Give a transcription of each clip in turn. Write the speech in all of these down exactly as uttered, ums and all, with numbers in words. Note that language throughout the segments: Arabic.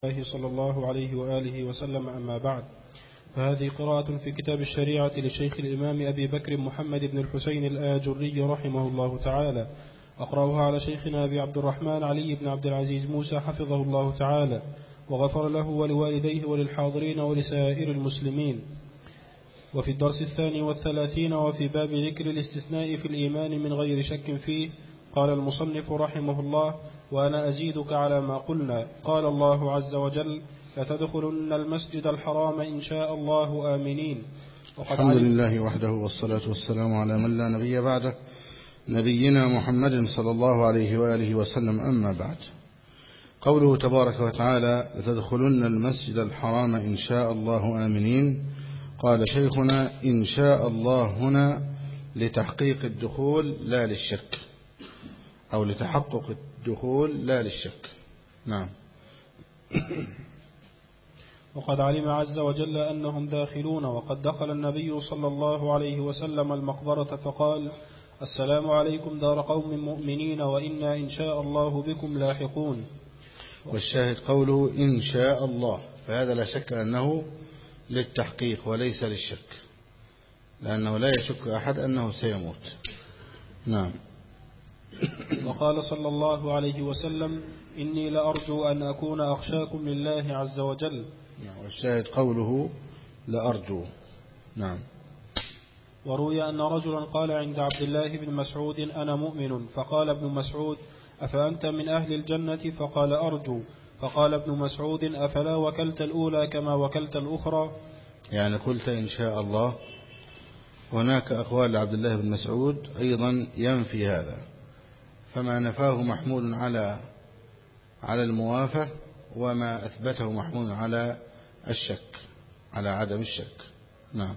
الله صلى الله عليه وآله وسلم. أما بعد، فهذه قراءة في كتاب الشريعة للشيخ الإمام أبي بكر محمد بن الحسين الآجري رحمه الله تعالى. أقرأها على شيخنا أبي عبد الرحمن علي بن عبد العزيز موسى حفظه الله تعالى وغفر له ولوالديه وللحاضرين ولسائر المسلمين. وفي الدرس الثاني والثلاثين وفي باب ذكر الاستثناء في الإيمان من غير شك فيه، قال المصنف رحمه الله: وأنا أزيدك على ما قلنا. قال الله عز وجل: لتدخلن المسجد الحرام إن شاء الله آمنين. الحمد لله وحده والصلاة والسلام على من لا نبي بعده، نبينا محمد صلى الله عليه وآله وسلم. أما بعد، قوله تبارك وتعالى: لتدخلن المسجد الحرام إن شاء الله آمنين. قال شيخنا: إن شاء الله هنا لتحقيق الدخول لا للشك، أو لتحقق الدخول لا للشك. نعم. وقد علم عز وجل أنهم داخلون، وقد دخل النبي صلى الله عليه وسلم المقبرة فقال: السلام عليكم دار قوم مؤمنين وإنا إن شاء الله بكم لاحقون. والشاهد قوله إن شاء الله، فهذا لا شك أنه للتحقيق وليس للشك، لأنه لا يشك أحد أنه سيموت. نعم. وقال صلى الله عليه وسلم: إني لأرجو أن أكون أخشاكم لله عز وجل. والشاهد قوله لأرجو. نعم. وروي أن رجلا قال عند عبد الله بن مسعود: أنا مؤمن. فقال ابن مسعود: أفأنت من أهل الجنة؟ فقال: أرجو. فقال ابن مسعود: أفلا وكلت الأولى كما وكلت الأخرى؟ يعني قلت إن شاء الله. هناك أقوال عبد الله بن مسعود أيضا ينفي هذا، فما نفاه محمول على على الموافة، وما أثبته محمول على الشك، على عدم الشك. نعم.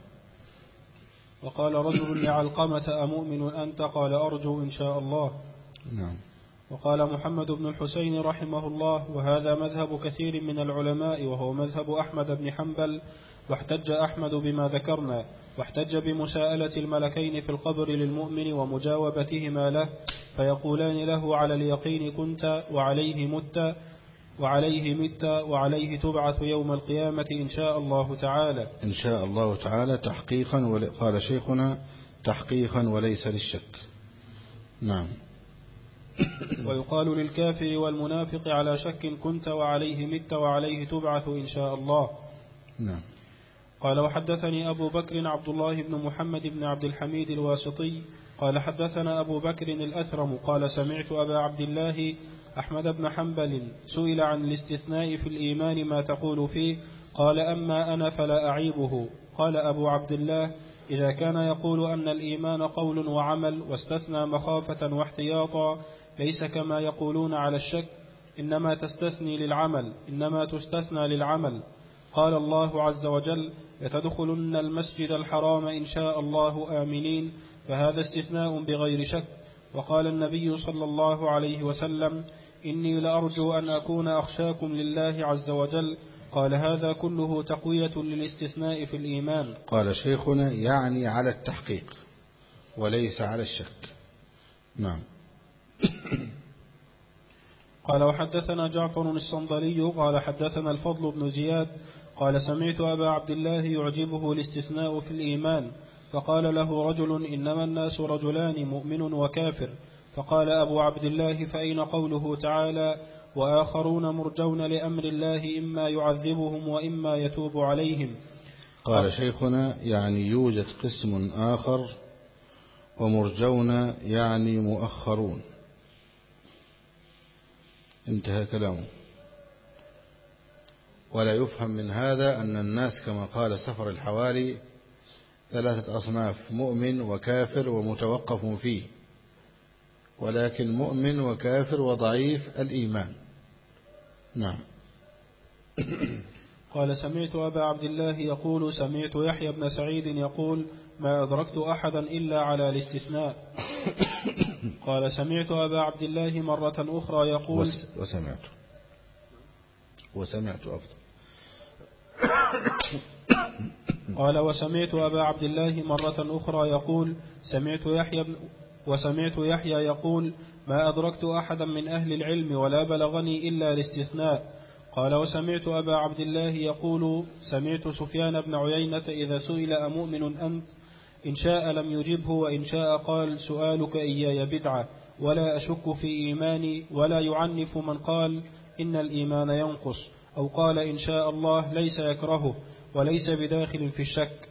وقال رجل لعلقمة: أمؤمن أنت؟ قال: أرجو إن شاء الله. نعم. وقال محمد بن الحسين رحمه الله: وهذا مذهب كثير من العلماء، وهو مذهب أحمد بن حنبل. واحتج أحمد بما ذكرنا، واحتج بمساءلة الملكين في القبر للمؤمن ومجاوبتهما له، فيقولان له: على اليقين كنت وعليه مت وعليه مت وعليه تبعث يوم القيامة إن شاء الله تعالى. إن شاء الله تعالى تحقيقا، قال شيخنا: تحقيقا وليس للشك. نعم. ويقال للكافر والمنافق: على شك كنت وعليه مت وعليه تبعث إن شاء الله. نعم. قال: وحدثني أبو بكر عبد الله بن محمد بن عبد الحميد الواسطي قال: حدثنا أبو بكر الأثرم قال: سمعت أبا عبد الله أحمد بن حنبل سئل عن الاستثناء في الإيمان ما تقول فيه؟ قال: أما أنا فلا أعيبه. قال أبو عبد الله: إذا كان يقول أن الإيمان قول وعمل واستثنى مخافة واحتياطا، ليس كما يقولون على الشك، إنما تستثني للعمل إنما تستثنى للعمل. قال الله عز وجل: لتدخلن المسجد الحرام إن شاء الله آمنين، فهذا استثناء بغير شك. وقال النبي صلى الله عليه وسلم: إني لأرجو أن أكون أخشاكم لله عز وجل. قال: هذا كله تقوية للاستثناء في الإيمان. قال شيخنا: يعني على التحقيق وليس على الشك. نعم. قال: وحدثنا جعفر الصندلي قال: حدثنا الفضل بن زياد قال: سمعت أبا عبد الله يعجبه الاستثناء في الإيمان، فقال له رجل: إنما الناس رجلان، مؤمن وكافر. فقال أبو عبد الله: فأين قوله تعالى: وآخرون مرجون لأمر الله إما يعذبهم وإما يتوب عليهم؟ قال شيخنا: يعني يوجد قسم آخر، ومرجون يعني مؤخرون. انتهى كلامه. ولا يفهم من هذا أن الناس كما قال سفر الحوالي ثلاثة أصناف: مؤمن وكافر ومتوقف فيه، ولكن مؤمن وكافر وضعيف الإيمان. نعم. قال: سمعت أبا عبد الله يقول: سمعت يحيى بن سعيد يقول: ما أدركت أحدا إلا على الاستثناء. قال: سمعت أبا عبد الله مرة أخرى يقول: وسمعت وسمعت أفضل. قال: وسمعت أبا عبد الله مرة أخرى يقول: سمعت يحيى وسمعت يحيى يقول: ما أدركت أحدا من أهل العلم ولا بلغني إلا الاستثناء. قال وسمعت أبا عبد الله يقول سمعت سفيان بن عيينة إذا سئل أمؤمن أنت إن شاء لم يجبه وإن شاء قال سؤالك إياي بدعة ولا أشك في إيماني ولا يعنف من قال إن الإيمان ينقص أو قال إن شاء الله ليس يكرهه وليس بداخل في الشك.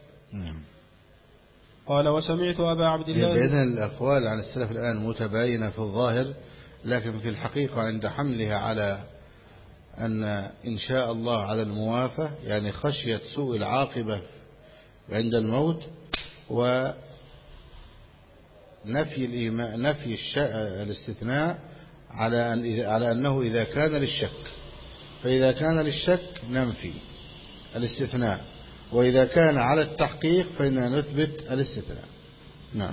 قال وسمعت أبا عبد الله. بإذن الأقوال عن السلف الآن متباينة في الظاهر، لكن في الحقيقة عند حملها على أن إن شاء الله على الموافة، يعني خشية سوء العاقبة عند الموت، ونفي الإيمان نفي الاستثناء على أن على أنه إذا كان للشك، فإذا كان للشك ننفي الاستثناء، وإذا كان على التحقيق فإننا نثبت الاستثناء. نعم.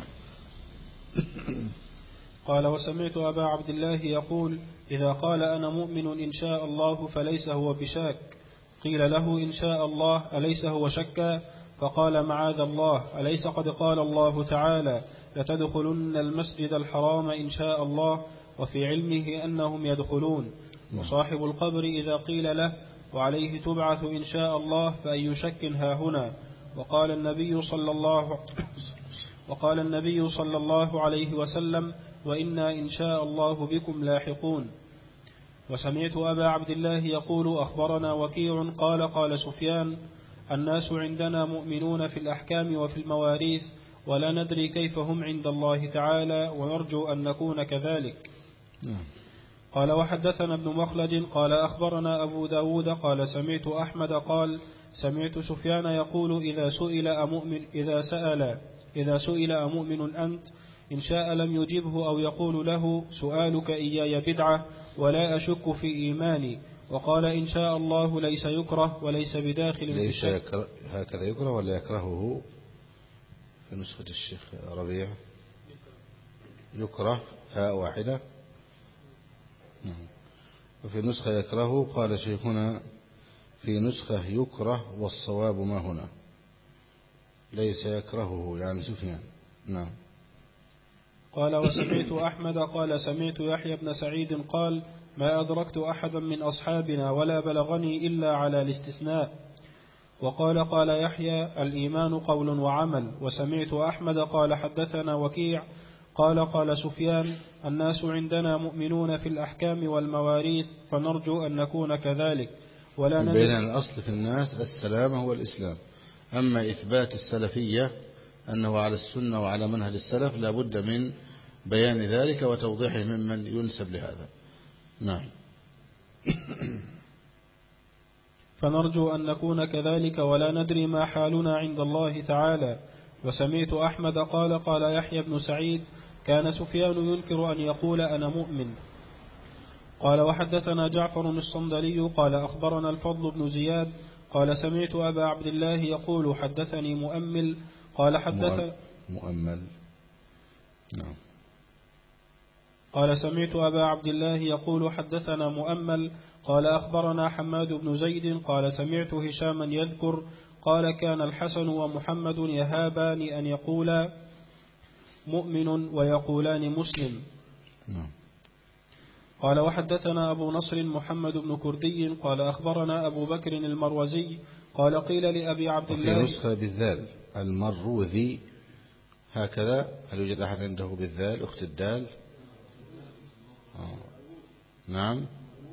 قال وسمعت أبا عبد الله يقول إذا قال أنا مؤمن إن شاء الله فليس هو بشاك، قيل له إن شاء الله أليس هو شكا؟ فقال معاذ الله، أليس قد قال الله تعالى لتدخلن المسجد الحرام إن شاء الله وفي علمه أنهم يدخلون. وصاحب القبر إذا قيل له وعليه تبعث إن شاء الله فأي شك ها هنا؟ وقال النبي صلى الله وقال النبي صلى الله عليه وسلم وإنا إن شاء الله بكم لاحقون. وسمعت أبا عبد الله يقول أخبرنا وكيع قال قال سفيان الناس عندنا مؤمنون في الأحكام وفي المواريث ولا ندري كيف هم عند الله تعالى ونرجو أن نكون كذلك. قال وحدثنا ابن مخلد قال أخبرنا أبو داود قال سمعت أحمد قال سمعت سفيان يقول إذا سئل أمؤمن إذا سأل إذا سئل أمؤمن أنت إن شاء لم يجبه أو يقول له سؤالك إياي بدعة ولا أشك في إيماني. وقال إن شاء الله ليس يكره وليس بداخل ليس يكره هكذا يكره ولا يكرهه في نسخة الشيخ ربيع يكره هاء واحدة، وفي نسخة يكره قال شيخنا في نسخة يكره والصواب ما هنا ليس يكرهه يعني سفيان. نعم. قال وسمعت أحمد قال سمعت يحيى بن سعيد قال ما أدركت أحدا من أصحابنا ولا بلغني إلا على الاستثناء. وقال قال يحيى الإيمان قول وعمل. وسمعت أحمد قال حدثنا وكيع قال قال سفيان الناس عندنا مؤمنون في الأحكام والمواريث فنرجو أن نكون كذلك ولا ندري. بين الأصل في الناس السلامة والإسلام، أما إثبات السلفية أنه على السنة وعلى منهج السلف لا بد من بيان ذلك وتوضيحه ممن ينسب لهذا. نعم. فنرجو أن نكون كذلك ولا ندري ما حالنا عند الله تعالى. وسمعت أحمد قال قال يحيى بن سعيد كان سفيان ينكر أن يقول أنا مؤمن. قال وحدثنا جعفر الصندلي قال أخبرنا الفضل بن زياد قال سمعت أبا عبد الله يقول حدثني مؤمل قال حدث مؤمل. نعم. قال سمعت أبا عبد الله يقول حدثنا مؤمل قال أخبرنا حماد بن زيد قال سمعت هشاما يذكر قال كان الحسن ومحمد يهابان أن يقولا مؤمن ويقولان مسلم. نعم. قال وحدثنا أبو نصر محمد بن كردي قال أخبرنا أبو بكر المروزي قال قيل لأبي عبد الله في نسخة بالذال المروذي هكذا، هل يوجد أحد عنده بالذال أخت الدال؟ آه. نعم.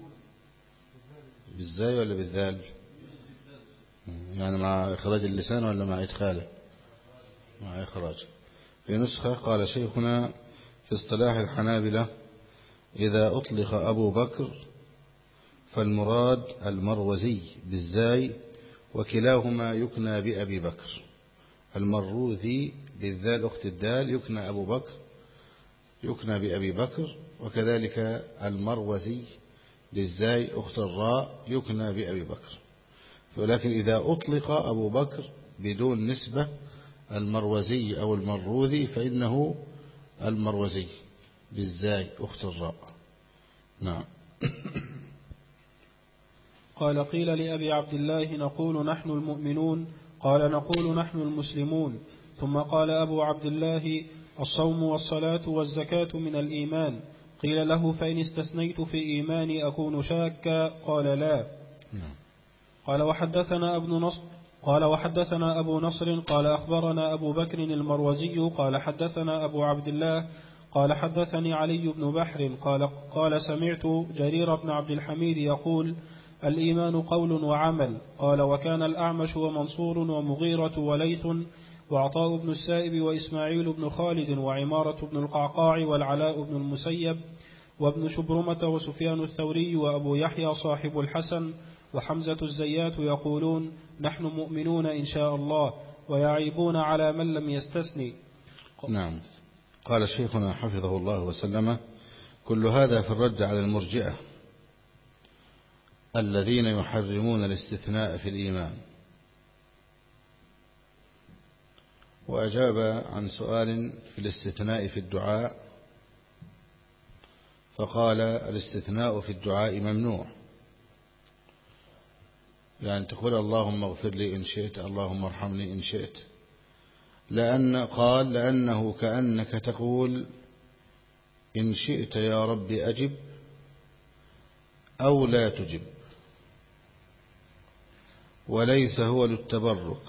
بالزاي ولا بالذال؟ يعني مع إخراج اللسان ولا مع إدخاله؟ مع إخراج. في نسخة قال شيخنا في اصطلاح الحنابلة إذا أطلق أبو بكر فالمراد المروزي بالزاي وكلاهما يكنى بأبي بكر. المروذي بالذال أخت الدال يكنى أبو بكر يكنى بأبي بكر، وكذلك المروزي بالزاي أخت الراء يكنى بأبي بكر. ولكن إذا أطلق أبو بكر بدون نسبة المروزي أو المروذي فإنه المروزي بالزاي أخت الراء. نعم. قال قيل لأبي عبد الله نقول نحن المؤمنون قال نقول نحن المسلمون. ثم قال أبو عبد الله الصوم والصلاة والزكاة من الإيمان. قيل له فإن استثنيت في إيماني أكون شاكا؟ قال لا. قال وحدثنا ابن نصر قال وحدثنا أبو نصر قال أخبرنا أبو بكر المروزي قال حدثنا أبو عبد الله قال حدثني علي بن بحر قال قال سمعت جرير بن عبد الحميد يقول الإيمان قول وعمل. قال وكان الأعمش ومنصور ومغيرة وليث وعطاء بن السائب وإسماعيل بن خالد وعمارة بن القعقاع والعلاء بن المسيب وابن شبرمة وسفيان الثوري وأبو يحيى صاحب الحسن وحمزة الزيات يقولون نحن مؤمنون إن شاء الله ويعيبون على من لم يستثني. نعم. قال شيخنا حفظه الله وسلم كل هذا في الرد على المرجئة الذين يحرمون الاستثناء في الإيمان. وأجاب عن سؤال في الاستثناء في الدعاء فقال الاستثناء في الدعاء ممنوع، يعني تقول اللهم اغفر لي إن شئت اللهم ارحمني إن شئت، لأن قال لأنه كأنك تقول إن شئت يا رب أجب أو لا تجب، وليس هو للتبرك.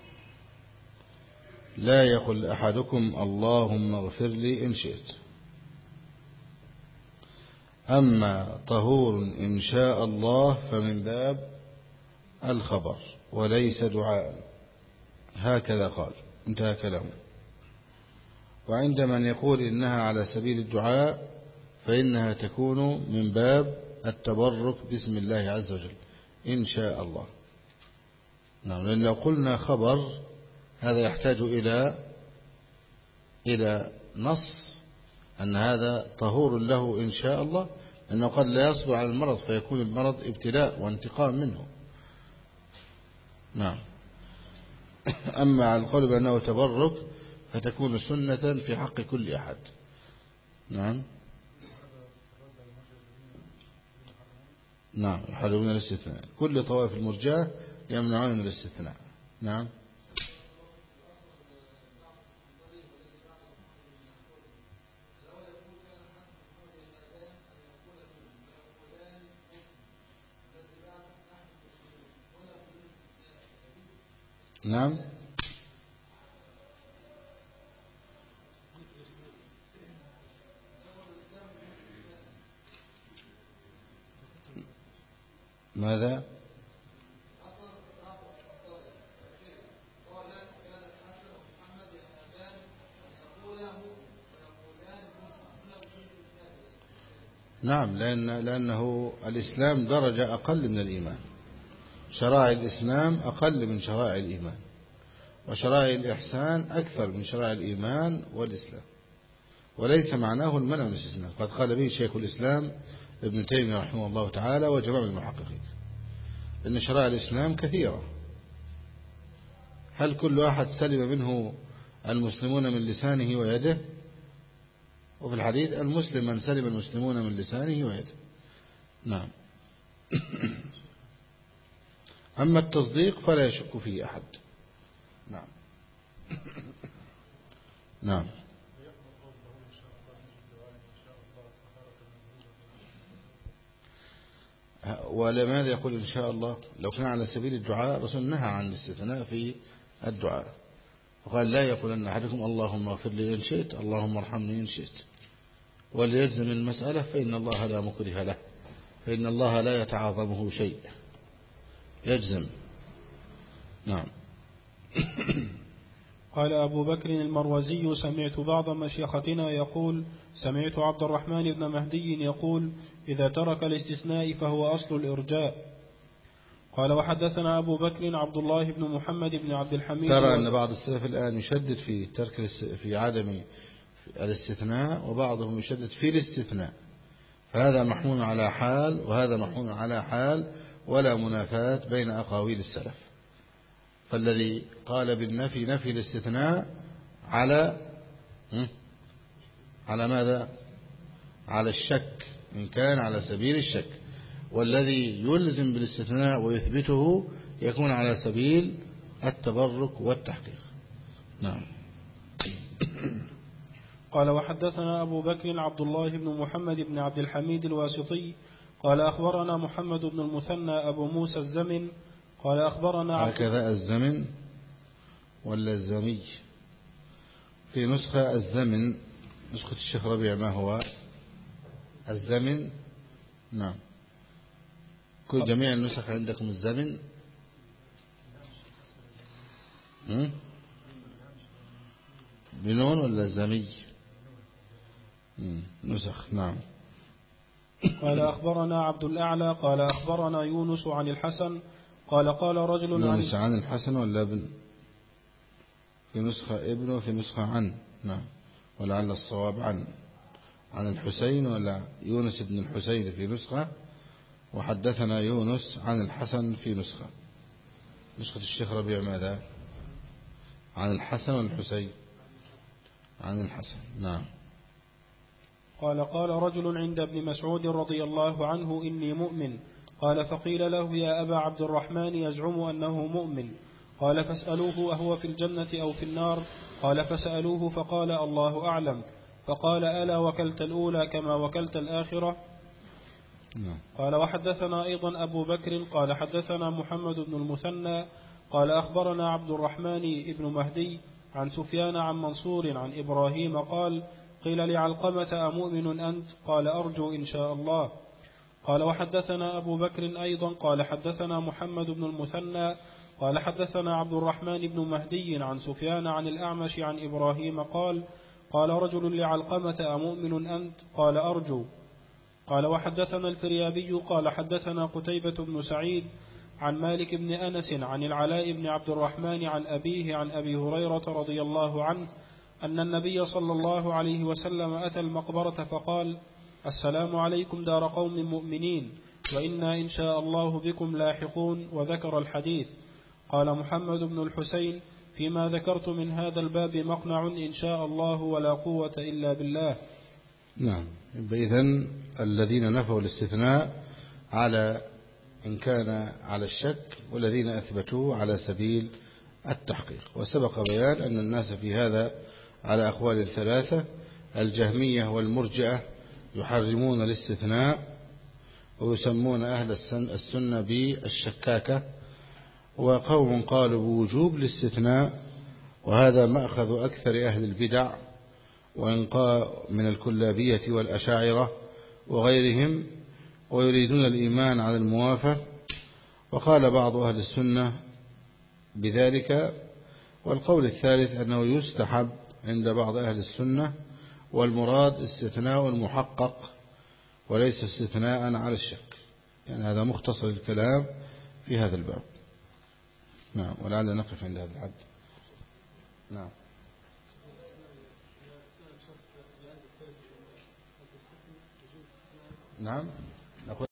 لا يقل أحدكم اللهم اغفر لي إن شئت. أما طهور إن شاء الله فمن باب الخبر وليس دعاء، هكذا قال، انتهى كلامه. وعند من يقول إنها على سبيل الدعاء فإنها تكون من باب التبرك باسم الله عز وجل إن شاء الله. نعم، لأن لو قلنا خبر هذا يحتاج إلى إلى نص أن هذا طهور له إن شاء الله، لأنه قد لا يصبر على المرض فيكون المرض ابتلاء وانتقام منه. نعم. أما على القول بأنه تبرك فتكون سنة في حق كل أحد. نعم. نعم، يحرمون الاستثناء، كل طوائف المرجئة يمنعون الاستثناء. نعم. نعم. ماذا؟ نعم، لأن لأنه الإسلام درجة أقل من الإيمان. شرائع الإسلام أقل من شرائع الإيمان، وشرائع الإحسان أكثر من شرائع الإيمان والإسلام، وليس معناه المنع من الاستثناء. قد قال به شيخ الإسلام ابن تيمية رحمه الله تعالى وجماعة المحققين إن شرائع الإسلام كثيرة. هل كل أحد سلم منه المسلمون من لسانه ويده؟ وفي الحديث المسلم من سلم المسلمون من لسانه ويده. نعم. أما التصديق فلا يشك فيه أحد. نعم. نعم. ولماذا يقول إن شاء الله؟ لو كان على سبيل الدعاء الرسول نهى عن الاستثناء في الدعاء، فقال لا يقول أن أحدكم اللهم اغفر لي إن شئت اللهم ارحمني إن شئت، وليجزم المسألة فإن الله لا مكره له، فإن الله لا يتعاظمه شيء، يجزم. نعم. قال أبو بكر المروزي سمعت بعض مشيختنا يقول سمعت عبد الرحمن بن مهدي يقول إذا ترك الاستثناء فهو أصل الإرجاء. قال وحدثنا أبو بكر عبد الله بن محمد بن عبد الحميد. ترى أن بعض السلف الآن يشدد في ترك في عدم الاستثناء، وبعضهم يشدد في الاستثناء، فهذا محمول على حال وهذا محمول على حال، ولا منافاة بين أقاويل السلف. فالذي قال بالنفي نفي الاستثناء على على ماذا؟ على الشك، إن كان على سبيل الشك، والذي يلزم بالاستثناء ويثبته يكون على سبيل التبرك والتحقيق. نعم. قال وحدثنا أبو بكر عبد الله بن محمد بن عبد الحميد الواسطي قال أخبرنا محمد بن المثنى أبو موسى الزمن قال أخبرنا عبد هكذا الزمن ولا الزمي؟ في نسخة الزمن، نسخة الشيخ ربيع ما هو الزمن؟ نعم. كل جميع النسخ عندكم الزمن؟ بنون ولا الزمي؟ نسخ. نعم. قال أخبرنا عبد الأعلى قال أخبرنا يونس عن الحسن قال قال رجل يونس عن الحسن ولا ابن؟ في نسخة ابن وفي نسخة عن. نعم. ولعل الصواب عن عن الحسين، ولا يونس بن الحسين في نسخة، وحدثنا يونس عن الحسن في نسخة. نسخة الشيخ ربيع ماذا؟ عن الحسن والحسين؟ عن الحسن. نعم. قال قال رجل عند ابن مسعود رضي الله عنه إني مؤمن. قال فقيل له يا أبا عبد الرحمن يزعم أنه مؤمن. قال فاسألوه أهو في الجنة أو في النار؟ قال فسألوه فقال الله أعلم. فقال ألا وكلت الأولى كما وكلت الآخرة؟ نعم. قال وحدثنا أيضا أبو بكر قال حدثنا محمد بن المثنى قال أخبرنا عبد الرحمن بن مهدي عن سفيان عن منصور عن إبراهيم قال قيل لعلقمة أمؤمن أنت؟ قال أرجو إن شاء الله. قال وحدثنا أبو بكر أيضا قال حدثنا محمد بن المثنى قال حدثنا عبد الرحمن بن مهدي عن سفيان عن الأعمش عن إبراهيم قال قال رجل لعلقمة أمؤمن أنت؟ قال أرجو. قال وحدثنا الفريابي قال حدثنا قتيبة بن سعيد عن مالك بن أنس عن العلاء بن عبد الرحمن عن أبيه عن أبي هريرة رضي الله عنه أن النبي صلى الله عليه وسلم أتى المقبرة فقال السلام عليكم دار قوم مؤمنين وإنا إن شاء الله بكم لاحقون، وذكر الحديث. قال محمد بن الحسين فيما ذكرت من هذا الباب مقنع إن شاء الله ولا قوة إلا بالله. نعم. إذن الذين نفوا الاستثناء على إن كان على الشك، والذين أثبتوه على سبيل التحقيق. وسبق بيان أن الناس في هذا على أقوال ثلاثة: الجهمية والمرجئة يحرمون الاستثناء ويسمون أهل السنة بالشكاكة، وقوم قالوا بوجوب الاستثناء، وهذا مأخذ أكثر أهل البدع وإنقاء من الكلابية والأشاعرة وغيرهم، ويريدون الإيمان على الموافى. وقال بعض أهل السنة بذلك. والقول الثالث أنه يستحب عند بعض أهل السنة، والمراد استثناء المحقق وليس استثناء على الشك. يعني هذا مختصر الكلام في هذا الباب. نعم. ولعل نقف عند هذا الحد. نعم. نعم.